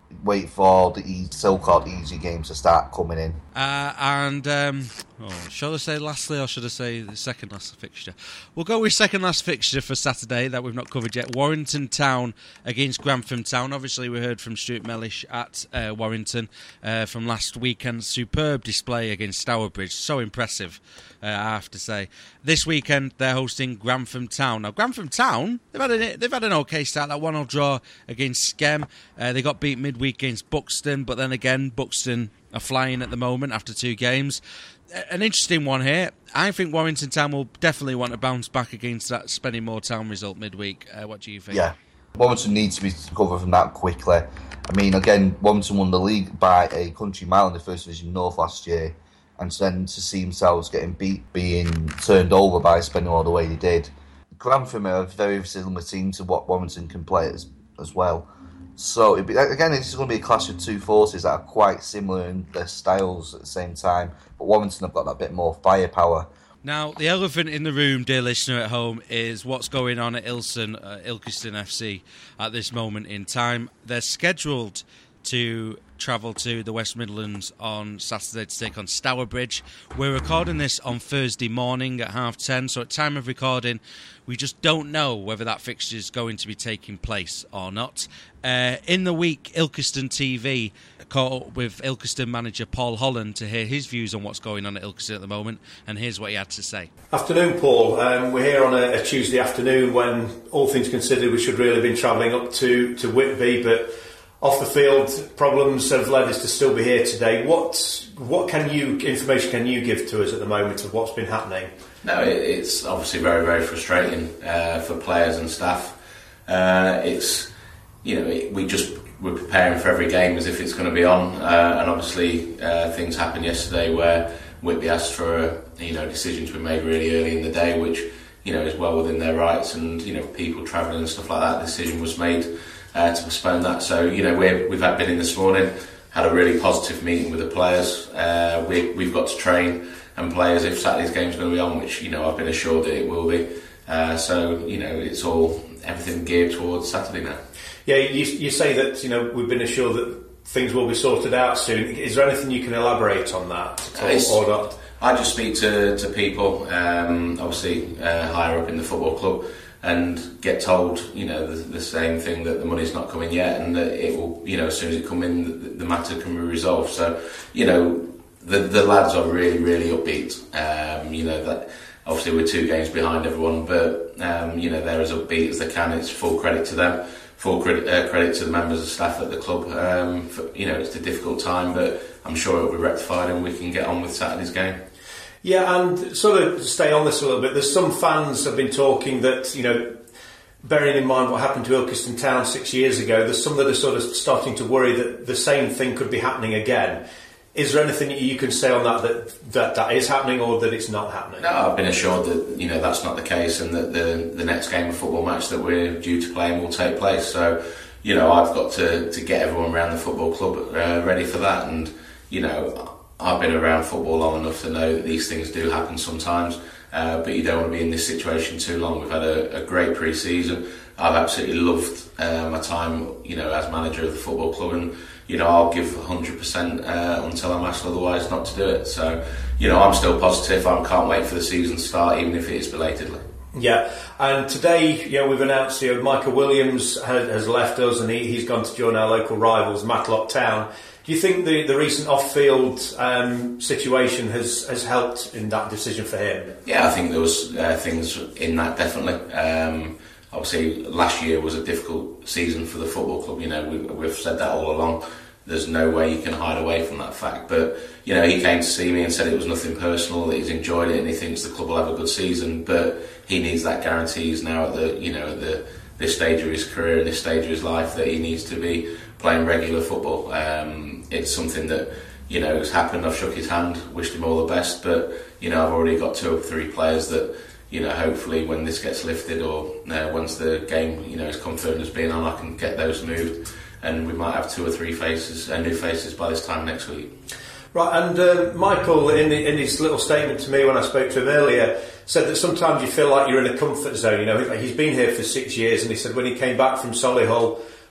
wait for the e- so-called easy games to start coming in. Uh, and, um, oh, shall I say lastly or should I say the second last fixture? We'll go with second last fixture for Saturday that we've not covered yet. Warrington Town against Grantham Town. Obviously we heard from Stuart Mellish at uh, Warrington uh, from last weekend's superb display against Stourbridge. So impressive, uh, I have to say. This weekend they're hosting Grantham Town. Now Grantham Town, they've had an, they've had an okay start. That one nil draw against Skem. Uh, they got beat midweek against Buxton, but then again Buxton are flying at the moment after two games. An interesting one here. I think Warrington Town will definitely want to bounce back against that Spennymoor Town result midweek. Uh, what do you think? Yeah, Warrington needs to be recovered from that quickly. I mean, again, Warrington won the league by a country mile in the First Division North last year, and then to see themselves getting beat, being turned over by Spennymoor the way they did. Grantham are a very similar team to what Warrington can play as, as well. So, it'd be, again, it's going to be a clash of two forces that are quite similar in their styles at the same time. But Warrington have got that bit more firepower. Now, the elephant in the room, dear listener at home, is what's going on at Ilson, uh, Ilkeston F C at this moment in time. They're scheduled to travel to the West Midlands on Saturday to take on Stourbridge. We're recording this on Thursday morning at half ten, so at time of recording, we just don't know whether that fixture is going to be taking place or not. Uh, in the week, Ilkeston T V caught up with Ilkeston manager Paul Holland to hear his views on what's going on at Ilkeston at the moment, and here's what he had to say. Afternoon, Paul. Um, we're here on a, a Tuesday afternoon when, all things considered, we should really have been travelling up to, to Whitby, but off the field problems have led us to still be here today. What what can you information can you give to us at the moment of what's been happening? No, it, it's obviously very very frustrating uh, for players and staff. Uh, it's you know it, we just we're preparing for every game as if it's going to be on, uh, and obviously uh, things happened yesterday where Whitby asked for a you know decision to be made really early in the day, which you know is well within their rights, and you know people travelling and stuff like that. The decision was made Uh, to postpone that. So, you know, we're, we've had been in this morning, had a really positive meeting with the players. Uh, we, we've got to train and play as if Saturday's game's going to be on, which, you know, I've been assured that it will be. Uh, so, you know, it's all, everything geared towards Saturday now. Yeah, you, you say that, you know, we've been assured that things will be sorted out soon. Is there anything you can elaborate on that or, or not? I just speak to, to people, um, obviously uh, higher up in the football club, and get told, you know, the, the same thing, that the money's not coming yet, and that it will, you know, as soon as it comes in, the, the matter can be resolved. So, you know, the the lads are really, really upbeat. Um, you know, that obviously we're two games behind everyone, but um, you know, they're as upbeat as they can. It's full credit to them, full credit uh, credit to the members of staff at the club. Um, for, you know, it's a difficult time, but I'm sure it'll be rectified, and we can get on with Saturday's game. Yeah, and sort of stay on this a little bit. There's some fans have been talking that, you know, bearing in mind what happened to Ilkeston Town six years ago, there's some that are sort of starting to worry that the same thing could be happening again. Is there anything you can say on that, that that that is happening or that it's not happening? No, I've been assured that, you know, that's not the case, and that the the next game of football match that we're due to play will take place. So, you know, I've got to, to get everyone around the football club uh, ready for that, and, you know, I've been around football long enough to know that these things do happen sometimes, uh, but you don't want to be in this situation too long. We've had a, a great pre-season. I've absolutely loved uh, my time, you know, as manager of the football club, and you know, I'll give one hundred percent uh, until I'm asked otherwise not to do it. So, you know, I'm still positive. I can't wait for the season to start, even if it is belatedly. Yeah, and today, you know, we've announced, you know, Michael Williams has, has left us, and he, he's gone to join our local rivals, Matlock Town. Do you think the, the recent off-field um, situation has, has helped in that decision for him? Yeah, I think there was uh, things in that, definitely. Um, obviously, last year was a difficult season for the football club. You know, we, we've said that all along. There's no way you can hide away from that fact. But, you know, he came to see me and said it was nothing personal, that he's enjoyed it and he thinks the club will have a good season. But he needs that guarantees now at the, you know, at the this stage of his career and this stage of his life, that he needs to be playing regular football. Um, it's something that, you know, has happened. I've shook his hand, wished him all the best, but, you know, I've already got two or three players that, you know, hopefully when this gets lifted, or uh, once the game, you know, is confirmed as being on, I can get those moved, and we might have two or three faces, uh, new faces by this time next week. Right, and uh, Michael, in, the, in his little statement to me when I spoke to him earlier, said that sometimes you feel like you're in a comfort zone. You know, he's been here for six years, and he said when he came back from Solihull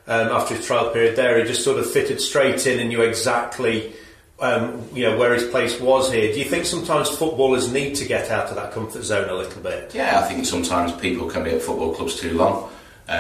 um, after his trial period there. He just sort of fitted straight in and knew exactly um, you know, where his place was here. Do you think sometimes footballers need to get out of that comfort zone a little bit? Yeah, I think sometimes people can be at football clubs too long.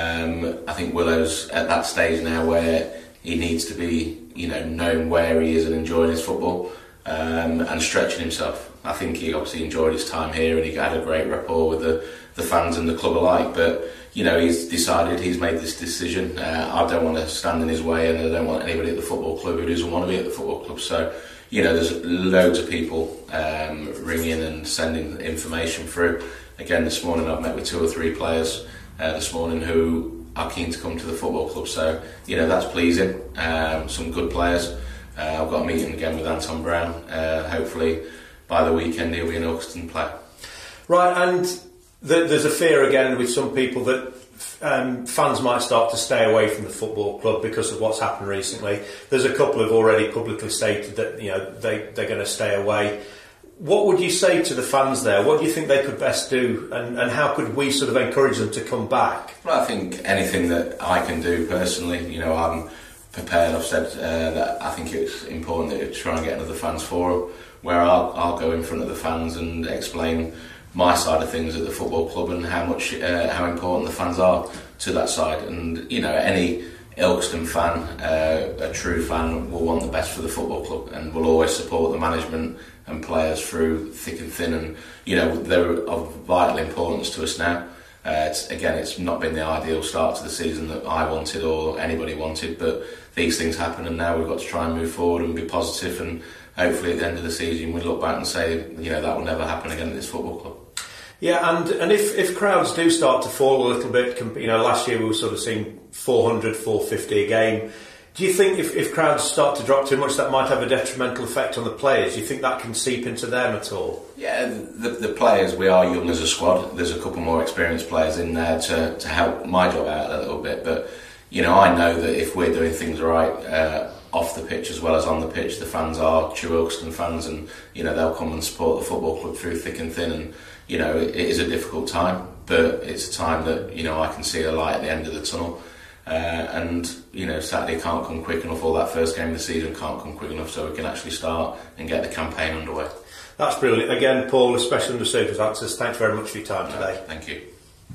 Um, I think Willow's at that stage now where he needs to be, you know, knowing where he is and enjoying his football um, and stretching himself. I think he obviously enjoyed his time here and he had a great rapport with the, the fans and the club alike. But, you know, he's decided, he's made this decision. Uh, I don't want to stand in his way, and I don't want anybody at the football club who doesn't want to be at the football club. So, you know, there's loads of people um, ringing and sending information through. Again, this morning I've met with two or three players uh, this morning who are keen to come to the football club. So, you know, that's pleasing. Um, some good players. Uh, I've got a meeting again with Anton Brown. Uh, hopefully by the weekend he'll be an Ilkeston player. Right, and th- there's a fear again with some people that um, fans might start to stay away from the football club because of what's happened recently. There's a couple who've already publicly stated that, you know, they, they're going to stay away. What would you say to the fans there? What do you think they could best do, and, and how could we sort of encourage them to come back? Well, I think anything that I can do personally, you know, I'm prepared. I've said uh, that I think it's important that you try and get another fans forum where I'll, I'll go in front of the fans and explain my side of things at the football club and how much, uh, how important the fans are to that side. And, you know, any Ilkeston fan, uh, a true fan, will want the best for the football club and will always support the management and players through thick and thin. And, you know, they're of vital importance to us now. Uh, it's, again, it's not been the ideal start to the season that I wanted or anybody wanted, but these things happen, and now we've got to try and move forward and be positive, and hopefully at the end of the season we look back and say, you know, that will never happen again at this football club. Yeah, and, and if, if crowds do start to fall a little bit, you know, last year we were sort of seeing four hundred, four fifty a game. Do you think if, if crowds start to drop too much, that might have a detrimental effect on the players? Do you think that can seep into them at all? Yeah, the, the players, we are young as a squad. There's a couple more experienced players in there to, to help my job out a little bit. But, you know, I know that if we're doing things right uh, off the pitch as well as on the pitch, the fans are true Ilkeston fans, and, you know, they'll come and support the football club through thick and thin. And, you know, it, it is a difficult time, but it's a time that, you know, I can see a light at the end of the tunnel. Uh, and, you know, Saturday can't come quick enough, or that first game of the season can't come quick enough, so we can actually start and get the campaign underway. That's brilliant. Again, Paul, especially under circumstances, thanks very much for your time today. Thank you.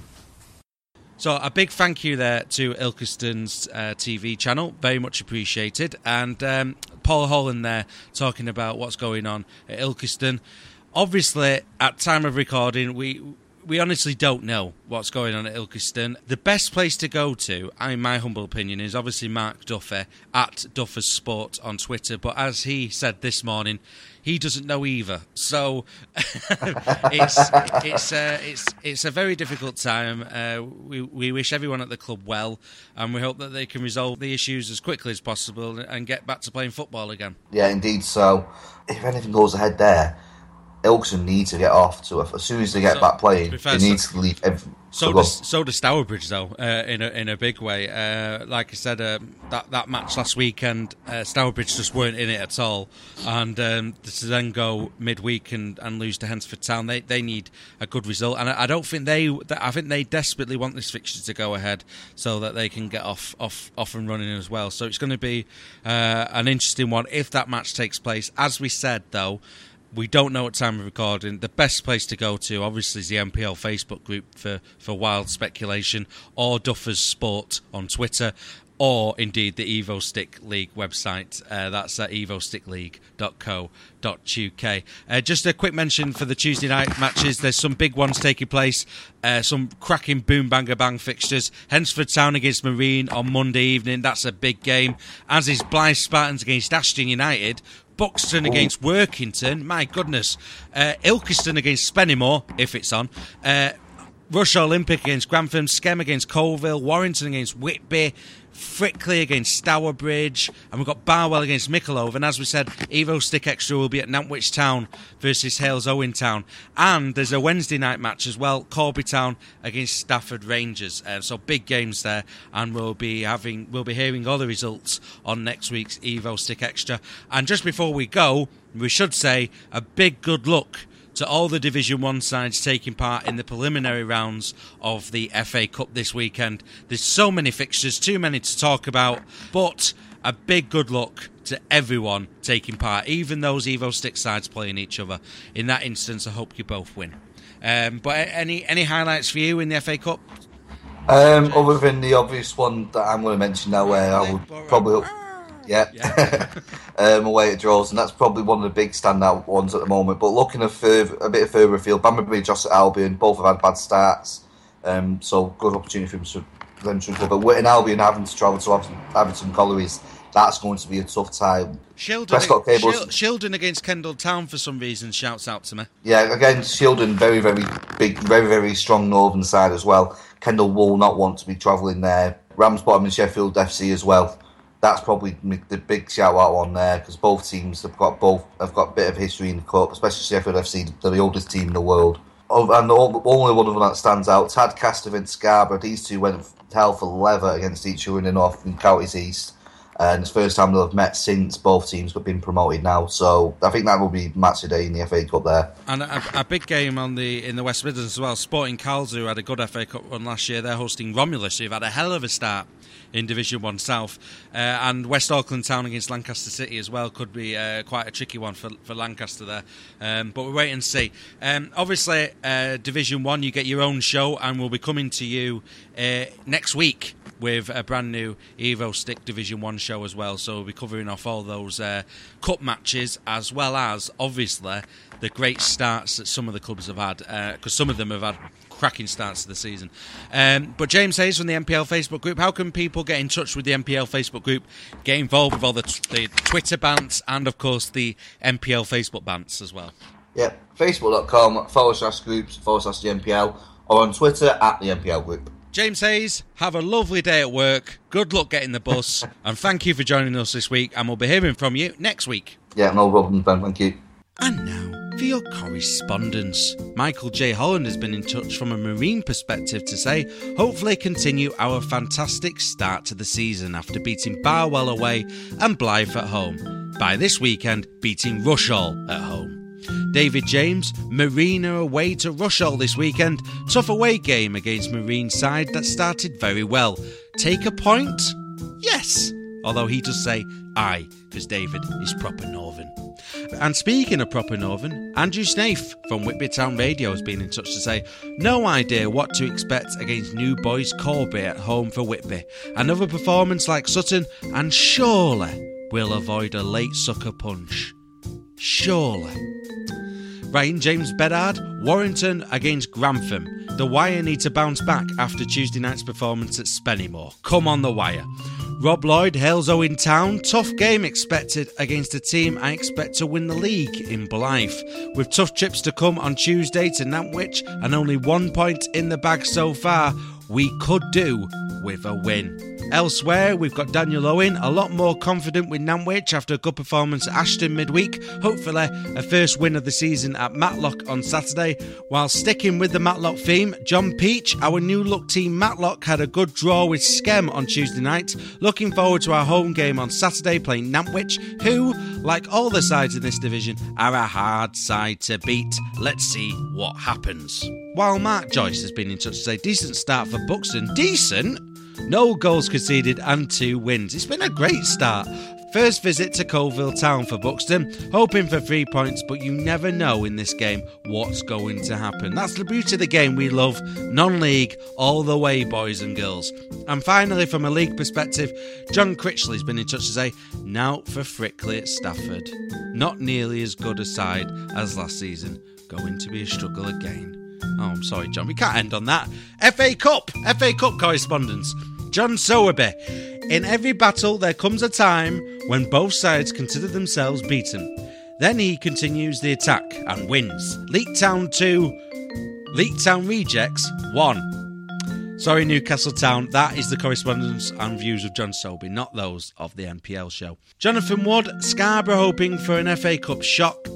So a big thank you there to Ilkeston's uh, T V channel, very much appreciated. And um, Paul Holland there talking about what's going on at Ilkeston. Obviously, at time of recording, we... We honestly don't know what's going on at Ilkeston. The best place to go to, in my humble opinion, is obviously Mark Duffy at Duffers Sport on Twitter. But as he said this morning, he doesn't know either. So it's it's uh, it's it's a very difficult time. Uh, we we wish everyone at the club well, and we hope that they can resolve the issues as quickly as possible and get back to playing football again. Yeah, indeed. So if anything goes ahead there, Ilkeston need to get off to as soon as they get so, back playing. They need so, to leave. Every, so does so does Stourbridge though, uh, in a in a big way. Uh, like I said, um, that that match last weekend, uh, Stourbridge just weren't in it at all, and um, to then go midweek and, and lose to Hensford Town, they they need a good result, and I, I don't think they. I think they desperately want this fixture to go ahead so that they can get off off off and running as well. So it's going to be uh, an interesting one if that match takes place. As we said though, we don't know at time of recording. The best place to go to, obviously, is the N P L Facebook group for, for wild speculation, or Duffers Sport on Twitter, or indeed the Evo Stick League website. Uh, that's at evo stick league dot co dot uk. Uh, just a quick mention for the Tuesday night matches. There's some big ones taking place. Uh, some cracking boom banger bang fixtures. Hensford Town against Marine on Monday evening. That's a big game. As is Blythe Spartans against Ashton United. Buxton against Workington, my goodness. Uh, Ilkeston against Spennymoor, if it's on. Uh, Rush Olympic against Grantham. Skem against Colville. Warrington against Whitby. Frickley against Stourbridge. And we've got Barwell against Micklehove. And as we said, Evo Stick Extra will be at Nantwich Town versus Hales Owen Town. And there's a Wednesday night match as well, Corby Town against Stafford Rangers. Uh, so big games there, and we'll be having we'll be hearing all the results on next week's Evo Stick Extra. And just before we go, we should say a big good luck to to all the Division one sides taking part in the preliminary rounds of the F A Cup this weekend. There's so many fixtures, too many to talk about, but a big good luck to everyone taking part, even those Evo Stick sides playing each other. In that instance, I hope you both win. Um, but any any highlights for you in the F A Cup? Um, other than the obvious one that I'm going to mention now, where I would probably, yeah, yeah. um, away at draws, and that's probably one of the big standout ones at the moment. But looking a, further, a bit further afield, Banbury Joss at Albion, both have had bad starts, um, so good opportunity for them to, for them to recover. But in Albion having to travel to Abington Collieries, that's going to be a tough time. Shildon, Shil- Shildon against Kendall Town for some reason shouts out to me. Yeah, again, Shildon, very, very big, very, very strong northern side as well. Kendall will not want to be travelling there. Ramsbottom and Sheffield F C as well. That's probably the big shout out on there, because both teams have got both have got a bit of history in the cup, especially Sheffield F C, they're the oldest team in the world. And the only one of them that stands out, Tadcaster and Scarborough. These two went hell for leather against each other in the North and Counties East. And it's the first time they've met since both teams have been promoted now. So I think that will be match of the day in the F A Cup there. And a, a big game on the in the West Midlands as well. Sporting Calder, who had a good F A Cup run last year, they're hosting Romulus, who've had a hell of a start in Division one South. Uh, and West Auckland Town against Lancaster City as well could be uh, quite a tricky one for, for Lancaster there. Um, but we'll wait and see. Um, obviously, uh, Division one, you get your own show, and we'll be coming to you uh, next week with a brand new Evo Stick Division one show as well. So we'll be covering off all those uh, cup matches, as well as, obviously, the great starts that some of the clubs have had, because uh, some of them have had cracking starts to the season. Um, but James Hayes from the M P L Facebook group, how can people get in touch with the M P L Facebook group, get involved with all the, t- the Twitter bants, and, of course, the M P L Facebook bants as well? Yeah, facebook.com forward slash groups forward slash the M P L, or on Twitter at the M P L group. James Hayes, have a lovely day at work. Good luck getting the bus. And thank you for joining us this week. And we'll be hearing from you next week. Yeah, no problem, Ben. Thank you. And now for your correspondence. Michael J. Holland has been in touch from a marine perspective to say, hopefully continue our fantastic start to the season after beating Barwell away and Blythe at home. By this weekend, beating Rushall at home. David James, Marina away to Rushall this weekend. Tough away game against Marine side that started very well. Take a point? Yes. Although he does say aye, because David is proper Northern. And speaking of proper Northern, Andrew Snaith from Whitby Town Radio has been in touch to say, no idea what to expect against New Boys Corby at home for Whitby. Another performance like Sutton, and surely we'll avoid a late sucker punch. Surely. Ryan James Bedard, Warrington against Grantham. The Wire need to bounce back after Tuesday night's performance at Spennymoor. Come on the Wire. Rob Lloyd, Hales Owen Town. Tough game expected against a team I expect to win the league in Blythe. With tough trips to come on Tuesday to Nantwich and only one point in the bag so far, we could do with a win. Elsewhere, we've got Daniel Owen, a lot more confident with Nantwich after a good performance at Ashton midweek. Hopefully, a first win of the season at Matlock on Saturday. While sticking with the Matlock theme, John Peach, our new look team Matlock, had a good draw with Skem on Tuesday night. Looking forward to our home game on Saturday playing Nantwich, who, like all the sides in this division, are a hard side to beat. Let's see what happens. While Mark Joyce has been in touch to say, decent start for Buxton. Decent? No goals conceded and two wins. It's been a great start. First visit to Colville Town for Buxton, hoping for three points, but you never know in this game what's going to happen. That's the beauty of the game we love. Non-league, all the way, boys and girls. And finally, from a league perspective, John Critchley's been in touch to say, now for Frickley at Stafford. Not nearly as good a side as last season. Going to be a struggle again. Oh, I'm sorry, John. We can't end on that. F A Cup. F A Cup correspondence. John Sowerby. In every battle, there comes a time when both sides consider themselves beaten. Then he continues the attack and wins. Leek Town two. Leek Town Rejects one. Sorry, Newcastle Town. That is the correspondence and views of John Sowerby, not those of the M P L show. Jonathan Wood, Scarborough hoping for an F A Cup shock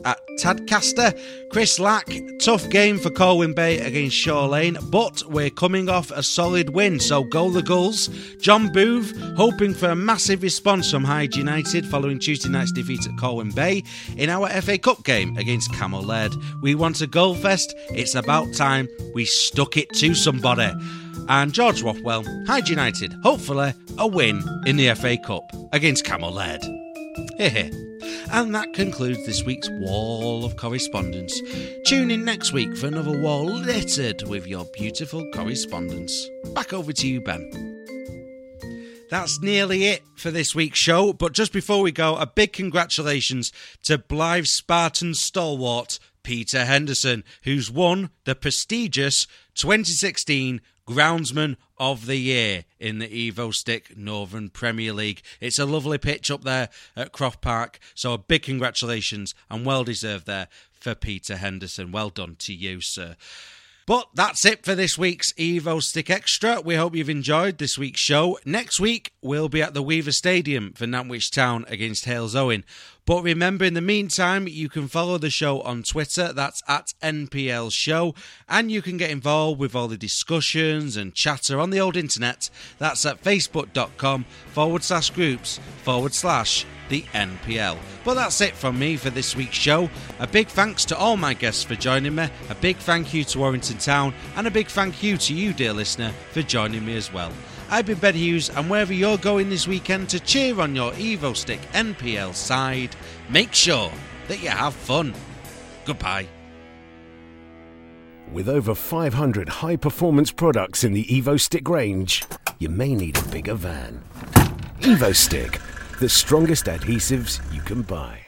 at Tadcaster. Chris Lack, tough game for Colwyn Bay against Shaw Lane, but we're coming off a solid win, so go the Gulls. John Booth, hoping for a massive response from Hyde United following Tuesday night's defeat at Colwyn Bay in our F A Cup game against Camel Laird. We want a goal fest, it's about time we stuck it to somebody. And George Rothwell, Hyde United, hopefully a win in the F A Cup against Camel Laird. Hehe. And that concludes this week's Wall of Correspondence. Tune in next week for another wall littered with your beautiful correspondence. Back over to you, Ben. That's nearly it for this week's show, but just before we go, a big congratulations to Blythe Spartan stalwart Peter Henderson, who's won the prestigious twenty sixteen Groundsman of the Year in the Evo Stick Northern Premier League. It's a lovely pitch up there at Croft Park, so a big congratulations and well deserved there for Peter Henderson. Well done to you, sir. But that's it for this week's Evo Stick Extra. We hope you've enjoyed this week's show. Next week, we'll be at the Weaver Stadium for Nantwich Town against Hales Owen. But remember, in the meantime, you can follow the show on Twitter. That's at N P L Show. And you can get involved with all the discussions and chatter on the old internet. That's at facebook.com forward slash groups forward slash the N P L. But that's it from me for this week's show. A big thanks to all my guests for joining me. A big thank you to Warrington Town. And a big thank you to you, dear listener, for joining me as well. I've been Ben Hughes, and wherever you're going this weekend to cheer on your Evo Stick N P L side, make sure that you have fun. Goodbye. With over five hundred high-performance products in the Evo Stick range, you may need a bigger van. Evo Stick, the strongest adhesives you can buy.